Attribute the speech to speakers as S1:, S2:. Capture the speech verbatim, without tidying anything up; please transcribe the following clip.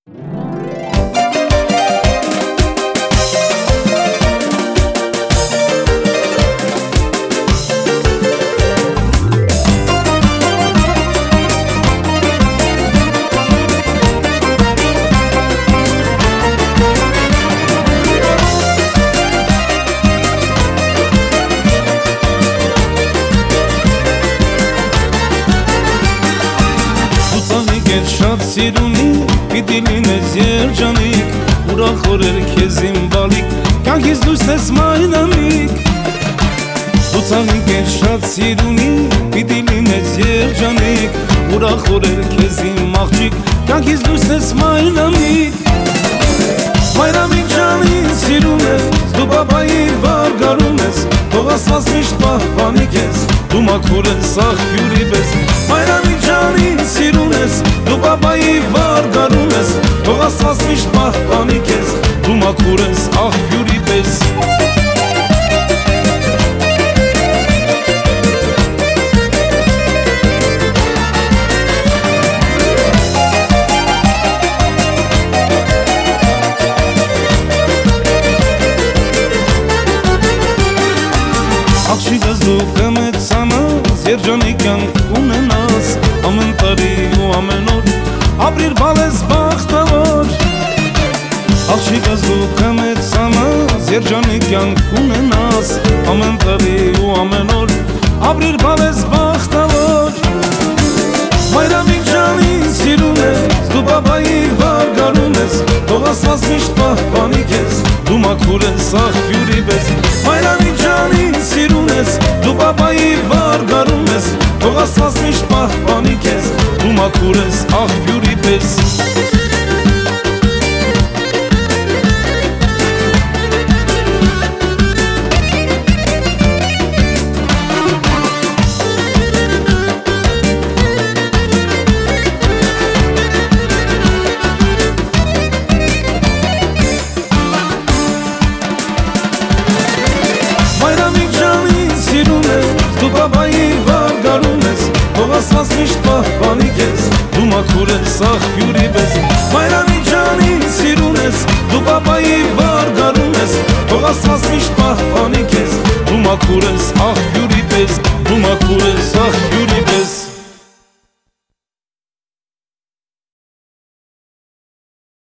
S1: Շատ սիրունի պիտի լինես երջանիկ, ուրախորեր քեզ իմ բալիկ, կյանքից դուրս ես մայրամիկ։ Դու ցանիկ ես շատ սիրունի պիտի լինես երջանիկ, ուրախորեր քեզ իմ աղջիկ, կյանքից դուրս ես մայրամիկ։ Մայրամիկ ջանին սիրում ես, դու բաբայի վար գարում ես, թող Աստված միշտ պահպանի քեզ, դու մաքուր ես աղբյուրի պես։ Մայրամիկ ջանին սիրում ես, դու բաբայի վար գարում ես, թող Աստված միշտ պահպանի քեզ, դու մաքուր ես աղբյուրի պես։ Աղջիկս դու կմեծանաս, երջանիկ կյանք ունենաս, ամեն տարի ու ամեն օր ապրիր բալես բախտավոր։ Աղջիկս դու կմեծանաս, երջանիկ կյանք ունենաս, ամեն տարի ու ամեն օր ապրիր բալես բախտավոր։ Մայրամիկ ջանին սիրում ես, դու բաբայի վար գարում ես, թող Աստված միշտ պահպանի քեզ, դու մաքուր ես աղբյուրի պես։ Մայրամիկ ջանին սիրում ես, դու բաբայի վար գարում ես, թող Աստված միշտ պահպանի քեզ, դու մաքուր ես աղբյուրի պես։ Մայրամիկ ջանին սիրում ես, դու բաբայի վար գարում ես, թող Աստված միշտ պահպանի քեզ, դու մաքուր ես աղբյուրի պես։ Մայրամիկ ջանին սիրում ես, դու բաբայի վար գարում ես, թող Աստված միշտ պահպանի քեզ, դու մաքուր ես աղբյուրի պես։